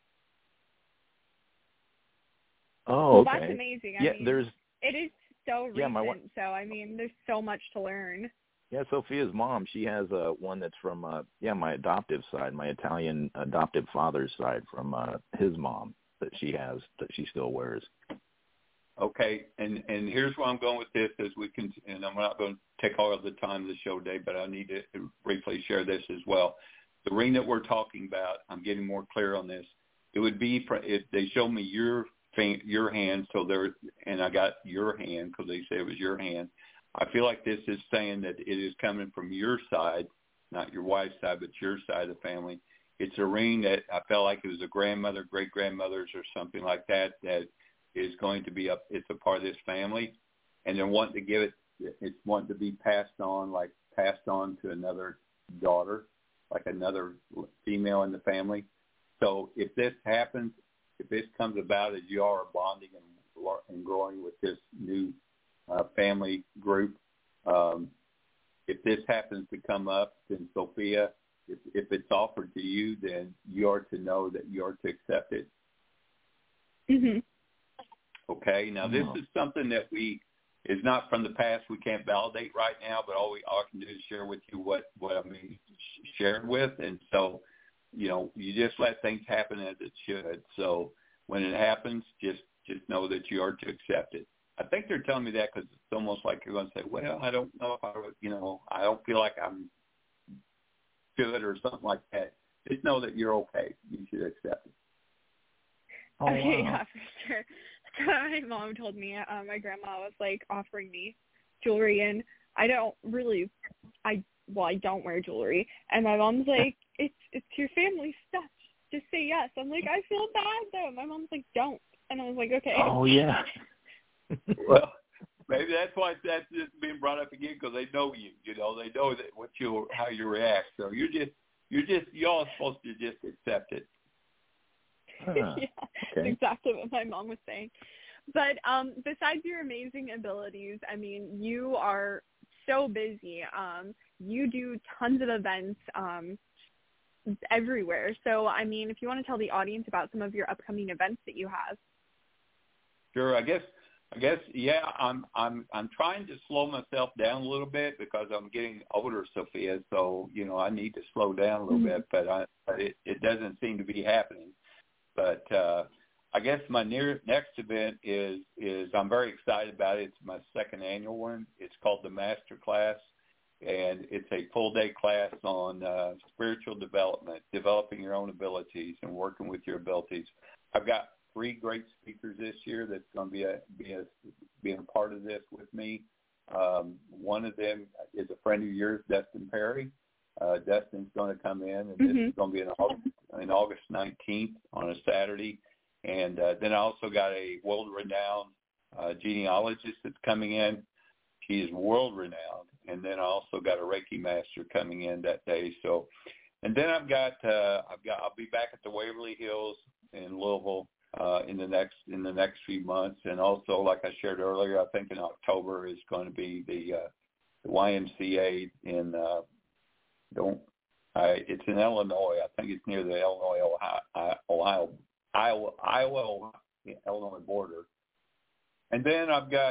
Oh, okay. Well, that's amazing. It is so recent. So there's so much to learn. Yeah, Sophia's mom, she has one that's from, my adoptive side, my Italian adoptive father's side from his mom that she has, that she still wears. Okay, and here's where I'm going with this as we can, and I'm not going to take all of the time of the show today, but I need to briefly share this as well. The ring that we're talking about, I'm getting more clear on this. It would be, if they show me your hand, and I got your hand because they say it was your hand. I feel like this is saying that it is coming from your side, not your wife's side, but your side of the family. It's a ring that I felt like it was a grandmother, great-grandmother's or something like that is going to be it's a part of this family. And they're wanting to it's wanting to be passed on to another daughter, like another female in the family. So if this happens, if this comes about as you all are bonding and growing with this new family group. If this happens to come up, then Sophia, if it's offered to you, then you are to know that you are to accept it. Mm-hmm. Okay. Now this is something that is not from the past. We can't validate right now, but all I can do is share with you what I'm being shared with, and so you just let things happen as it should. So when it happens, just know that you are to accept it. I think they're telling me that because it's almost like you're going to say, well, I don't know if I don't feel like I'm good or something like that. Just know that you're okay. You should accept it. Oh, okay, wow. Yeah, for sure. My mom told me my grandma was offering me jewelry, and I don't wear jewelry. And my mom's like, it's your family stuff. Just say yes. I'm like, I feel bad though. My mom's like, don't. And I was like, okay. Oh yeah. Well, maybe that's why that's just being brought up again, because they know you. You know, they know that how you react. So y'all are supposed to just accept it. Yeah, that's exactly what my mom was saying. But besides your amazing abilities, I mean, you are so busy. You do tons of events everywhere. So, I mean, if you want to tell the audience about some of your upcoming events that you have. Sure. I guess, yeah. I'm trying to slow myself down a little bit because I'm getting older, Sophia. So, you know, I need to slow down a little bit, but it doesn't seem to be happening. But I guess my next event is I'm very excited about it. It's my second annual one. It's called the Master Class, and it's a full-day class on spiritual development, developing your own abilities and working with your abilities. I've got 3 great speakers this year that's going to be a part of this with me. One of them is a friend of yours, Dustin Perry. Dustin's going to come in, and this is going to be on August 19th on a Saturday. And then I also got a world-renowned genealogist that's coming in. She is world-renowned. And then I also got a Reiki master coming in that day. So, and then I'll be back at the Waverly Hills in Louisville in the next few months. And also, like I shared earlier, I think in October is going to be the YMCA in it's in Illinois. I think it's near the Iowa-Illinois border. And then I've got,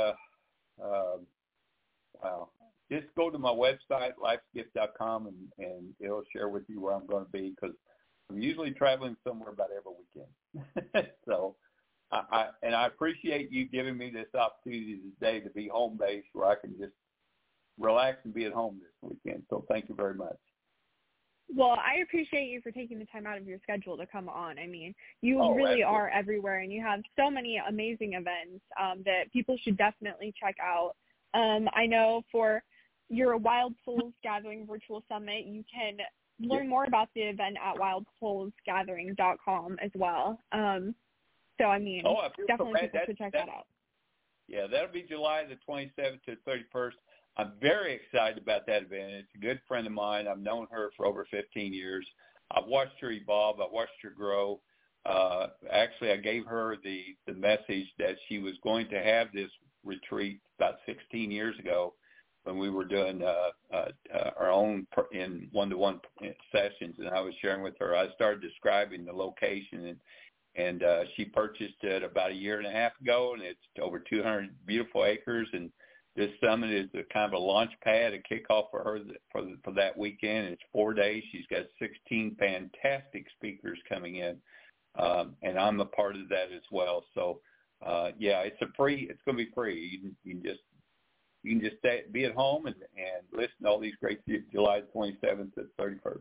just go to my website, lifesgift.com, and it'll share with you where I'm going to be, because I'm usually traveling somewhere about every weekend. So I appreciate you giving me this opportunity today to be home based, where I can just relax and be at home this weekend. So thank you very much. Well, I appreciate you for taking the time out of your schedule to come on. I mean, you really are everywhere, and you have so many amazing events that people should definitely check out. I know for your Wild Souls Gathering Virtual Summit, you can learn more about the event at wildsoulsgathering.com as well. So, I mean, definitely people should check that out. Yeah, that'll be July the 27th to 31st. I'm very excited about that event. It's a good friend of mine. I've known her for over 15 years. I've watched her evolve. I've watched her grow. Actually, I gave her the message that she was going to have this retreat about 16 years ago when we were doing our own in one-to-one sessions, and I was sharing with her. I started describing the location, and she purchased it about a year and a half ago, and it's over 200 beautiful acres, and this summit is a kind of a launch pad, a kickoff for her for that weekend. It's 4 days. She's got 16 fantastic speakers coming in, and I'm a part of that as well. So, it's going to be free. You can just be at home and listen to all these great July 27th to 31st.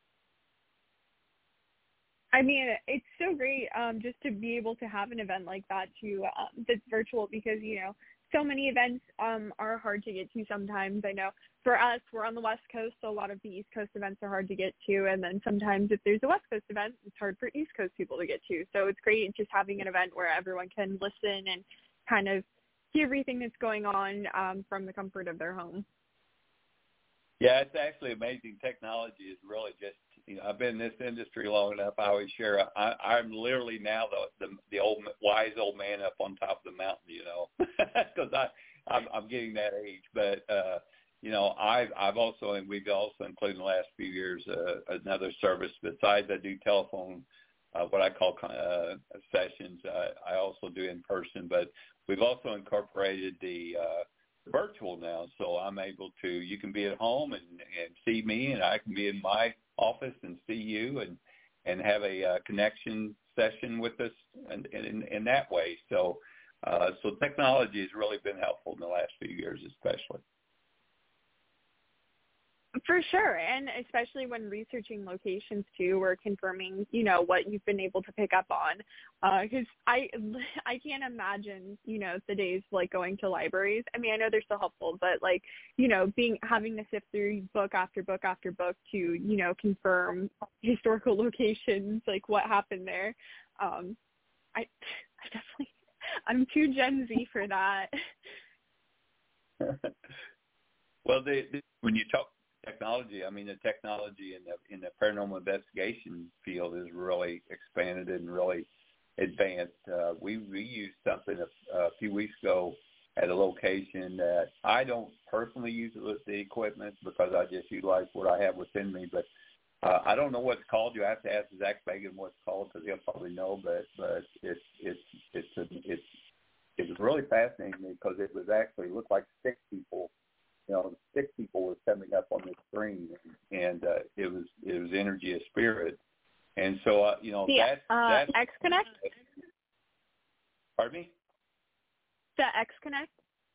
I mean, it's so great just to be able to have an event like that too that's virtual, because, you know, so many events are hard to get to sometimes. I know for us, we're on the West Coast, so a lot of the East Coast events are hard to get to. And then sometimes if there's a West Coast event, it's hard for East Coast people to get to. So it's great just having an event where everyone can listen and kind of see everything that's going on from the comfort of their home. Yeah, it's actually amazing. Technology is really just, you know, I've been in this industry long enough. I always share. I'm literally now the old wise old man up on top of the mountain, you know, because I'm getting that age. But you know, I've also, and we've also included in the last few years another service besides I do telephone, what I call sessions. I also do in person, but we've also incorporated the virtual now, so I'm able to. You can be at home and see me, and I can be in my office and see you and have a connection session with us in that way. So technology has really been helpful in the last few years, especially. For sure, and especially when researching locations too, or confirming, you know, what you've been able to pick up on. Because I can't imagine, you know, the days like going to libraries. I mean, I know they're still helpful, but like, you know, having to sift through book after book after book to, you know, confirm historical locations, like what happened there. I definitely, I'm too Gen Z for that. Well, when you talk technology, I mean, the technology in the paranormal investigation field is really expanded and really advanced. We used something a few weeks ago at a location that I don't personally use it with the equipment because I just utilize what I have within me. But I don't know what it's called. You have to ask Zach Bagan what it's called because he'll probably know. But it was really fascinating because it was actually looked like 6 people. 6 people were coming up on the screen, and it was energy of spirit. And so that's X-Connect. Pardon me? The X-Connect?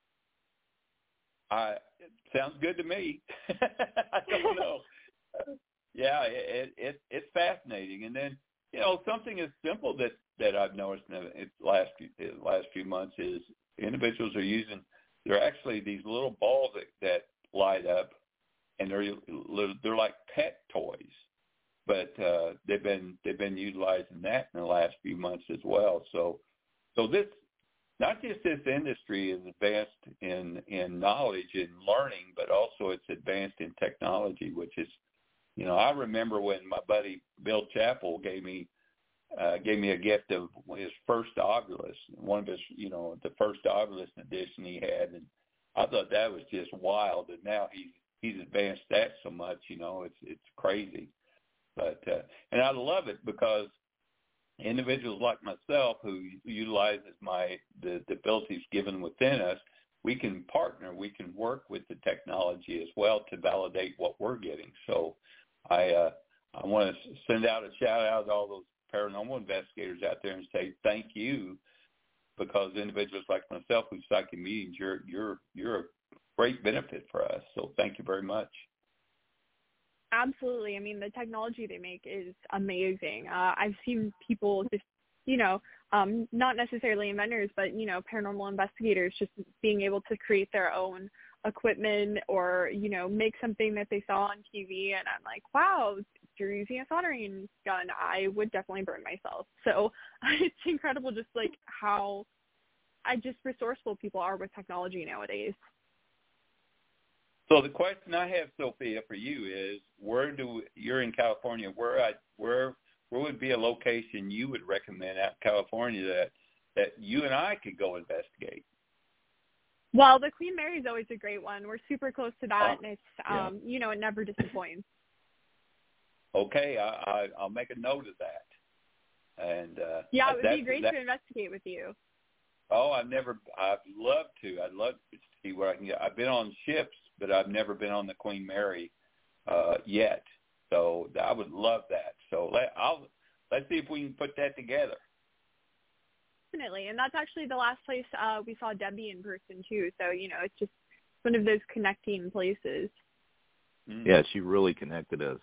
It sounds good to me. I don't know. Yeah, it's fascinating. And then, something as simple that I've noticed in the last few months is individuals are they're actually these little balls that light up, and they're like pet toys. But they've been utilizing that in the last few months as well. So this, not just this industry is advanced in knowledge and learning, but also it's advanced in technology, which is, I remember when my buddy Bill Chappell gave me a gift of his first Oculus, one of his, the first Oculus edition he had, and I thought that was just wild. And now he's advanced that so much, it's crazy. But and I love it because individuals like myself who utilizes the abilities given within us, we can partner, we can work with the technology as well to validate what we're getting. So I want to send out a shout out to all those paranormal investigators out there and say thank you, because individuals like myself who psychic meetings, you're a great benefit for us. So thank you very much. Absolutely. I mean, the technology they make is amazing. I've seen people just, not necessarily inventors, but, paranormal investigators just being able to create their own equipment or, make something that they saw on TV. And I'm like, wow, you're using a soldering gun. I would definitely burn myself. So it's incredible just like how resourceful people are with technology nowadays. So the question I have, Sophia, for you is, you're in California, where would be a location you would recommend out in California that you and I could go investigate? Well, the Queen Mary is always a great one. We're super close to that, and it's, it never disappoints. Okay, I'll make a note of that. And it would be great to investigate with you. Oh, I'd love to. I'd love to see where I can get. I've been on ships, but I've never been on the Queen Mary yet. So I would love that. So let's see if we can put that together. Definitely, and that's actually the last place we saw Debbie in person too. So it's just one of those connecting places. Yeah, she really connected us.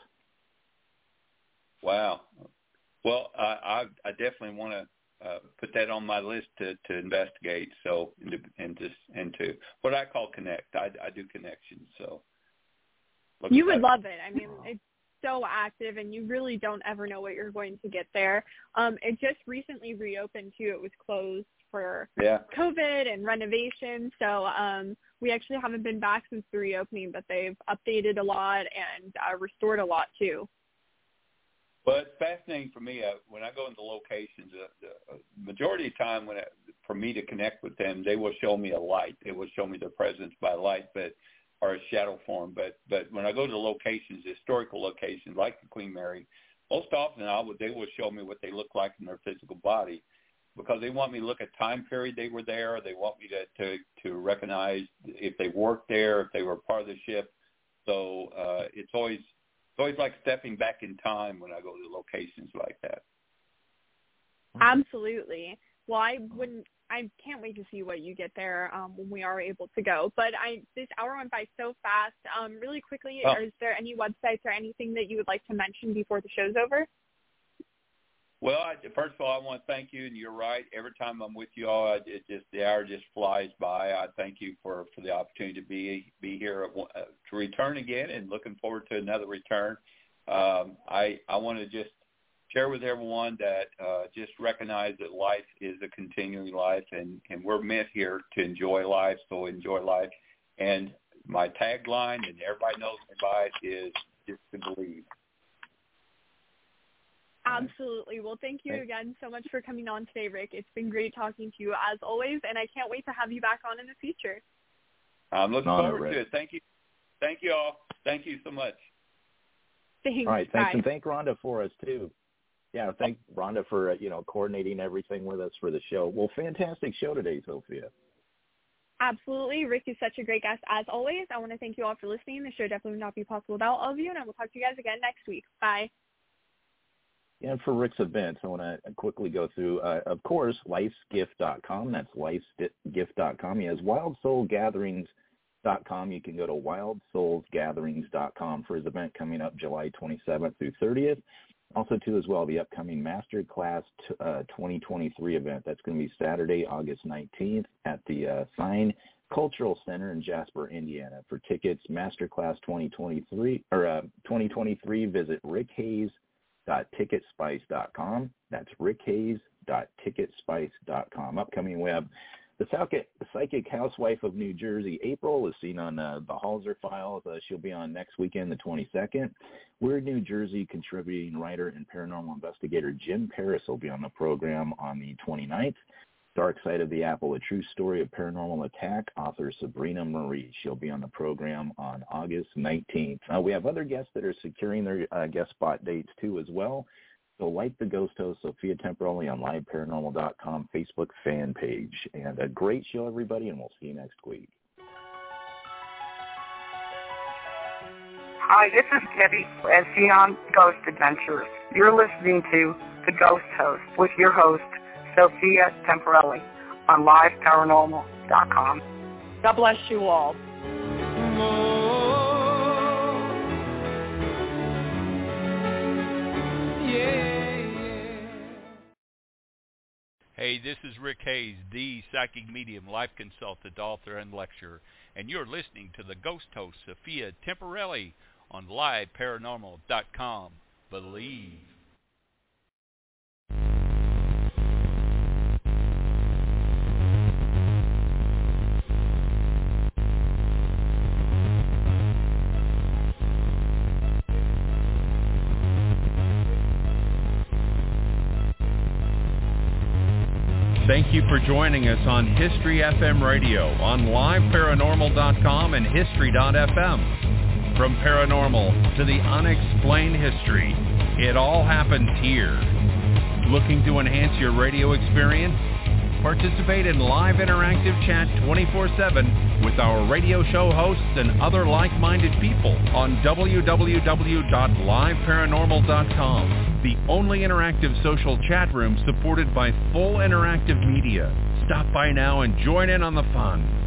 Wow. Well, I definitely want to put that on my list to investigate. So and to what I call connect. I do connections. So you would love it. I mean, it's so active, and you really don't ever know what you're going to get there. It just recently reopened too. It was closed for COVID and renovation. So we actually haven't been back since the reopening, but they've updated a lot and restored a lot too. Well, it's fascinating for me when I go into locations. The majority of the time, for me to connect with them, they will show me a light. They will show me their presence by light, or a shadow form. But when I go to locations, historical locations like the Queen Mary, most often they will show me what they look like in their physical body, because they want me to look at time period they were there. They want me to recognize if they worked there, if they were part of the ship. So it's always like stepping back in time when I go to locations like that. Absolutely. Well, I can't wait to see what you get there when we are able to go. But this hour went by so fast. Really quickly, is there any websites or anything that you would like to mention before the show's over? Well, first of all, I want to thank you, and you're right. Every time I'm with you all, the hour just flies by. I thank you for the opportunity to be here, to return again, and looking forward to another return. I want to just share with everyone that just recognize that life is a continuing life, and we're meant here to enjoy life, so enjoy life. And my tagline, and everybody knows me by it, is just to believe. Absolutely. Well, thank you again so much for coming on today, Rick. It's been great talking to you as always, and I can't wait to have you back on in the future. I'm looking forward to it. Thank you. Thank you all. Thank you so much. Thanks. All right. Thanks. Bye. And thank Rhonda for us, too. Yeah, thank Rhonda for, coordinating everything with us for the show. Well, fantastic show today, Sophia. Absolutely. Rick is such a great guest as always. I want to thank you all for listening. The show definitely would not be possible without all of you, and I will talk to you guys again next week. Bye. And for Rick's events, I want to quickly go through, of course, lifesgift.com. That's lifesgift.com. He has wildsoulgatherings.com. You can go to wildsoulsgatherings.com for his event coming up July 27th through 30th. Also, too, as well, the upcoming Masterclass 2023 event. That's going to be Saturday, August 19th at the Sign Cultural Center in Jasper, Indiana. For tickets, Masterclass 2023, visit rickhayes.ticketspice.com. That's rickhayes.ticketspice.com. Upcoming web. The Psychic Housewife of New Jersey, April, is seen on the Halser Files. She'll be on next weekend, the 22nd. Weird New Jersey contributing writer and paranormal investigator Jim Paris will be on the program on the 29th. Dark Side of the Apple, A True Story of Paranormal Attack, author Sabrina Marie. She'll be on the program on August 19th. We have other guests that are securing their guest spot dates, too, as well. So like the ghost host, Sophia Temperelli, on liveparanormal.com Facebook fan page. And a great show, everybody, and we'll see you next week. Hi, this is Debbie at Xenon Ghost Adventures. You're listening to The Ghost Host with your host, Sophia Temperelli, on liveparanormal.com. God bless you all. Hey, this is Rick Hayes, the psychic medium, life consultant, author, and lecturer, and you're listening to the ghost host, Sophia Temperelli, on liveparanormal.com. Believe. Thank you for joining us on History FM Radio, on liveparanormal.com and history.fm. From paranormal to the unexplained history, it all happens here. Looking to enhance your radio experience? Participate in live interactive chat 24/7 with our radio show hosts and other like-minded people on www.liveparanormal.com, the only interactive social chat room supported by full interactive media. Stop by now and join in on the fun.